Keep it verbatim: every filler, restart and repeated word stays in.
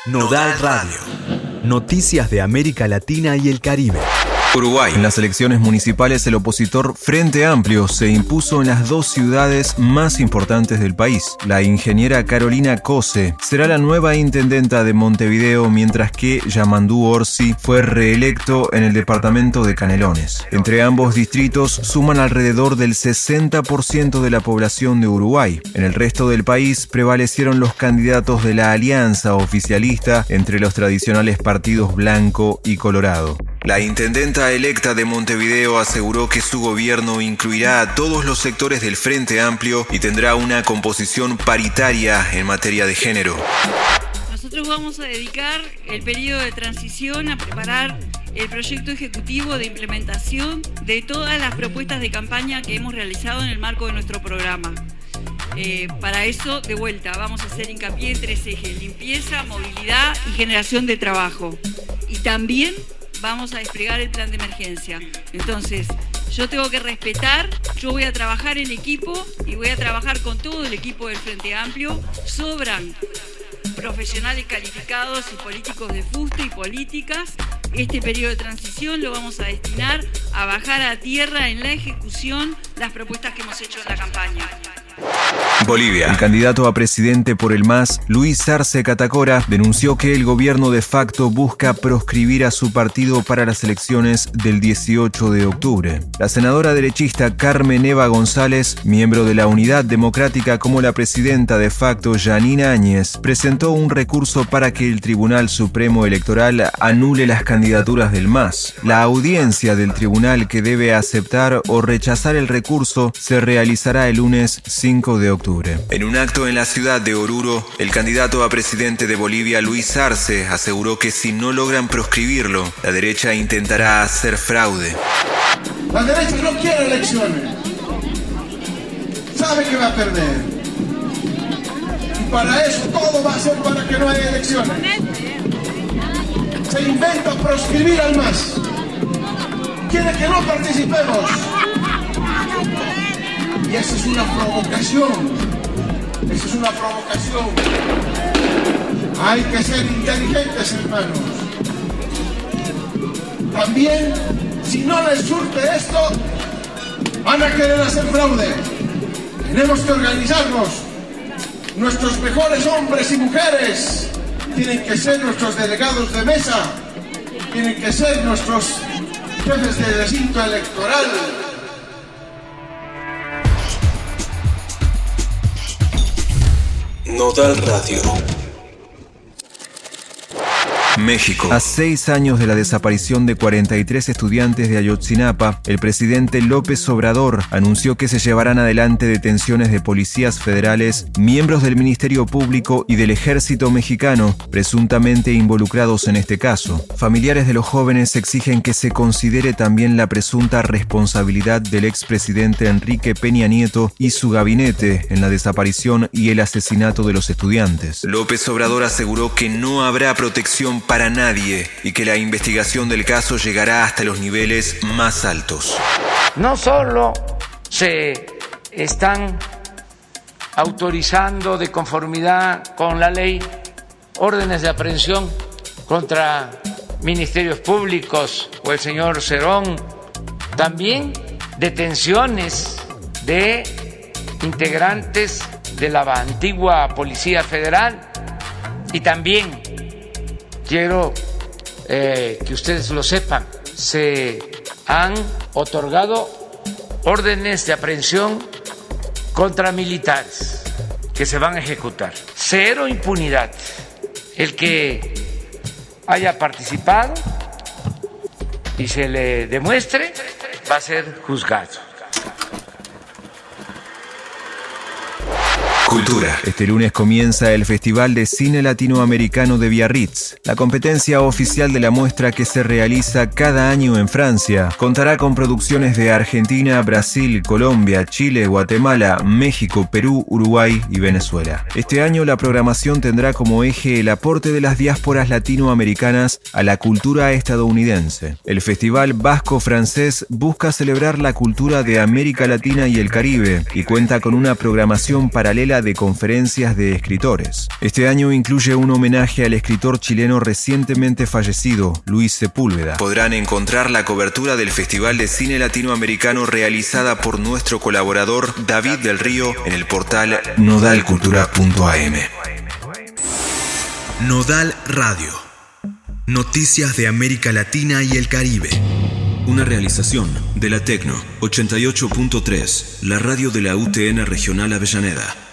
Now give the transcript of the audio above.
Nodal Radio. Noticias de América Latina y el Caribe. Uruguay. En las elecciones municipales, el opositor Frente Amplio se impuso en las dos ciudades más importantes del país. La ingeniera Carolina Cose será la nueva intendenta de Montevideo, mientras que Yamandú Orsi fue reelecto en el departamento de Canelones. Entre ambos distritos suman alrededor del sesenta por ciento de la población de Uruguay. En el resto del país prevalecieron los candidatos de la alianza oficialista entre los tradicionales partidos Blanco y Colorado. La intendenta electa de Montevideo aseguró que su gobierno incluirá a todos los sectores del Frente Amplio y tendrá una composición paritaria en materia de género. Nosotros vamos a dedicar el periodo de transición a preparar el proyecto ejecutivo de implementación de todas las propuestas de campaña que hemos realizado en el marco de nuestro programa. Eh, para eso, de vuelta, vamos a hacer hincapié en tres ejes: limpieza, movilidad y generación de trabajo. Y también vamos a desplegar el plan de emergencia. Entonces, yo tengo que respetar, yo voy a trabajar en equipo y voy a trabajar con todo el equipo del Frente Amplio. Sobran profesionales calificados y políticos de fuste y políticas. Este periodo de transición lo vamos a destinar a bajar a tierra en la ejecución las propuestas que hemos hecho en la campaña. Bolivia. El candidato a presidente por el M A S, Luis Arce Catacora, denunció que el gobierno de facto busca proscribir a su partido para las elecciones del dieciocho de octubre. La senadora derechista Carmen Eva González, miembro de la Unidad Democrática como la presidenta de facto Yanina Áñez, presentó un recurso para que el Tribunal Supremo Electoral anule las candidaturas del M A S. La audiencia del tribunal, que debe aceptar o rechazar el recurso, se realizará el lunes cinco de octubre. En un acto en la ciudad de Oruro, el candidato a presidente de Bolivia, Luis Arce, aseguró que si no logran proscribirlo, la derecha intentará hacer fraude. La derecha no quiere elecciones. Sabe que va a perder. Y para eso todo va a ser para que no haya elecciones. Se inventa proscribir al M A S. Quiere que no participemos. Y esa es una provocación, esa es una provocación. Hay que ser inteligentes, hermanos. También, si no les surte esto, van a querer hacer fraude. Tenemos que organizarnos. Nuestros mejores hombres y mujeres tienen que ser nuestros delegados de mesa, tienen que ser nuestros jefes de recinto electoral. Nodal Radio. México. A seis años de la desaparición de cuarenta y tres estudiantes de Ayotzinapa, el presidente López Obrador anunció que se llevarán adelante detenciones de policías federales, miembros del Ministerio Público y del Ejército Mexicano, presuntamente involucrados en este caso. Familiares de los jóvenes exigen que se considere también la presunta responsabilidad del expresidente Enrique Peña Nieto y su gabinete en la desaparición y el asesinato de los estudiantes. López Obrador aseguró que no habrá protección para nadie y que la investigación del caso llegará hasta los niveles más altos. No solo se están autorizando de conformidad con la ley órdenes de aprehensión contra ministerios públicos o el señor Cerón, también detenciones de integrantes de la antigua Policía Federal y también quiero eh, que ustedes lo sepan, se han otorgado órdenes de aprehensión contra militares que se van a ejecutar. Cero impunidad. El que haya participado y se le demuestre va a ser juzgado. Cultura. Este lunes comienza el Festival de Cine Latinoamericano de Biarritz. La competencia oficial de la muestra, que se realiza cada año en Francia, contará con producciones de Argentina, Brasil, Colombia, Chile, Guatemala, México, Perú, Uruguay y Venezuela. Este año la programación tendrá como eje el aporte de las diásporas latinoamericanas a la cultura estadounidense. El Festival Vasco-Francés busca celebrar la cultura de América Latina y el Caribe y cuenta con una programación paralela de conferencias de escritores. Este año incluye un homenaje al escritor chileno recientemente fallecido, Luis Sepúlveda. Podrán encontrar la cobertura del Festival de Cine Latinoamericano realizada por nuestro colaborador David del Río en el portal nodal cultura punto a m. Nodal Radio. Noticias de América Latina y el Caribe. Una realización de la Tecno ochenta y ocho punto tres, la radio de la U T N Regional Avellaneda.